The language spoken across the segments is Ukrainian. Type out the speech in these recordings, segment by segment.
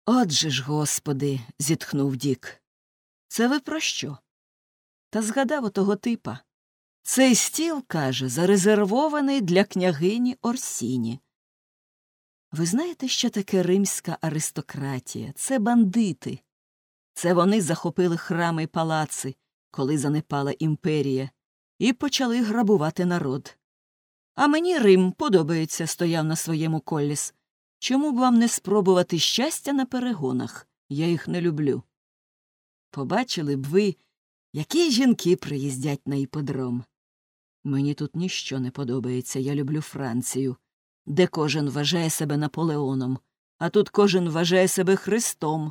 Отже ж, господи, зітхнув Дік. Це ви про що? Та згадав отого типа. Цей стіл, каже, зарезервований для княгині Орсіні. Ви знаєте, що таке римська аристократія? Це бандити. Це вони захопили храми й палаци, коли занепала імперія, і почали грабувати народ. А мені Рим подобається, стояв на своєму Колліс. Чому б вам не спробувати щастя на перегонах? Я їх не люблю. Побачили б ви, які жінки приїздять на іподром. Мені тут ніщо не подобається, я люблю Францію, де кожен вважає себе Наполеоном, а тут кожен вважає себе Христом.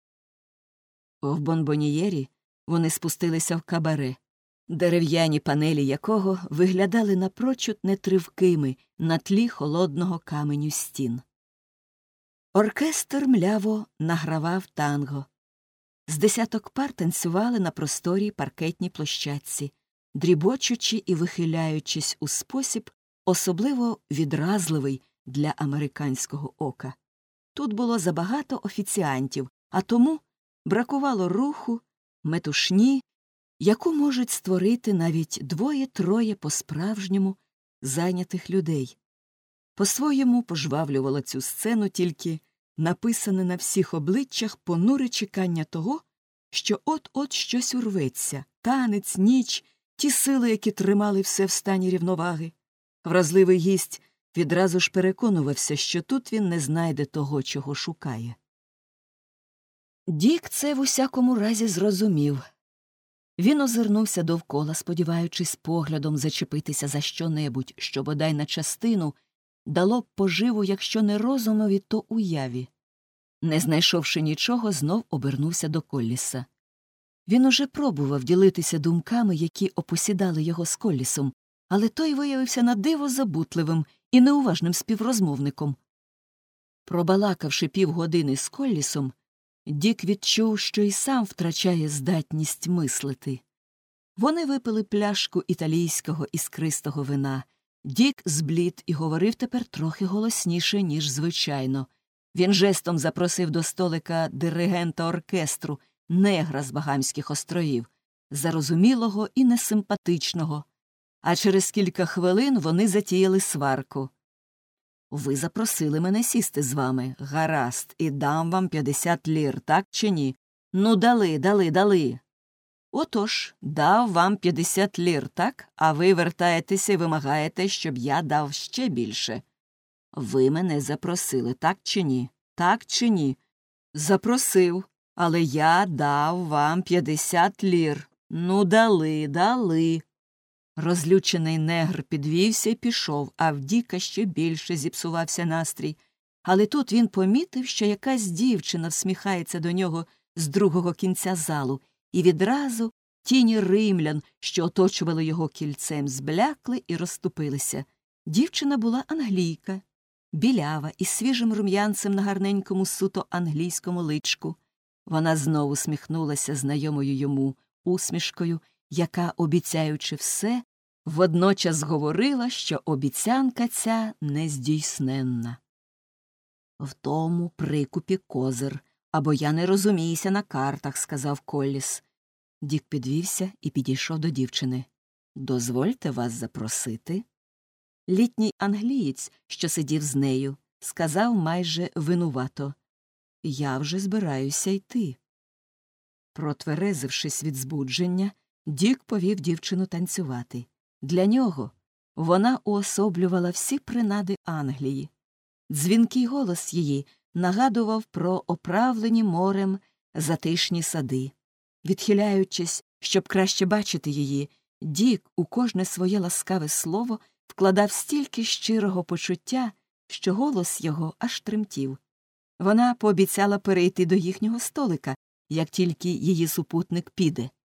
В Бонбоньєрі вони спустилися в кабаре, дерев'яні панелі якого виглядали напрочуд нетривкими на тлі холодного каменю стін. Оркестр мляво награвав танго. З десяток пар танцювали на просторій паркетній площадці, дрібочучи і вихиляючись у спосіб, особливо відразливий для американського ока. Тут було забагато офіціантів, а тому бракувало руху, метушні, яку можуть створити навіть двоє-троє по-справжньому зайнятих людей. По-своєму пожвавлювало цю сцену тільки написане на всіх обличчях понуре чекання того, що от-от щось урветься, танець, ніч, ті сили, які тримали все в стані рівноваги. Вразливий гість відразу ж переконувався, що тут він не знайде того, чого шукає. Дік це в усякому разі зрозумів. Він озирнувся довкола, сподіваючись поглядом зачепитися за що-небудь, що бодай на частину дало б поживу, якщо не розумові, то уяві. Не знайшовши нічого, знов обернувся до Колліса. Він уже пробував ділитися думками, які опосідали його з Коллісом, але той виявився на диво забутливим і неуважним співрозмовником. Пробалакавши півгодини з Коллісом, Дік відчув, що й сам втрачає здатність мислити. Вони випили пляшку італійського іскристого вина. Дік зблід і говорив тепер трохи голосніше, ніж звичайно. Він жестом запросив до столика диригента оркестру, негра з Багамських островів, зарозумілого і несимпатичного. А через кілька хвилин вони затіяли сварку. «Ви запросили мене сісти з вами. Гаразд, і дам вам 50 лір, так чи ні? Ну, дали. Отож, дав вам 50 лір, так? А ви вертаєтеся і вимагаєте, щоб я дав ще більше. Ви мене запросили, так чи ні? Так чи ні? Запросив, але я дав вам 50 лір. Ну, дали. Розлючений негр підвівся і пішов, а в Діка ще більше зіпсувався настрій. Але тут він помітив, що якась дівчина всміхається до нього з другого кінця залу, і відразу тіні римлян, що оточували його кільцем, зблякли і розступилися. Дівчина була англійка, білява, із свіжим рум'янцем на гарненькому суто англійському личку. Вона знову сміхнулася знайомою йому усмішкою, яка, обіцяючи все, водночас говорила, що обіцянка ця нездійсненна. «В тому прикупі козир, або я не розуміюся на картах», – сказав Колліс. Дік підвівся і підійшов до дівчини. «Дозвольте вас запросити». Літній англієць, що сидів з нею, сказав майже винувато: «Я вже збираюся йти». Протверезившись від збудження, Дік повів дівчину танцювати. Для нього вона уособлювала всі принади Англії. Дзвінкий голос її нагадував про оправлені морем затишні сади. Відхиляючись, щоб краще бачити її, Дік у кожне своє ласкаве слово вкладав стільки щирого почуття, що голос його аж тремтів. Вона пообіцяла перейти до їхнього столика, як тільки її супутник піде.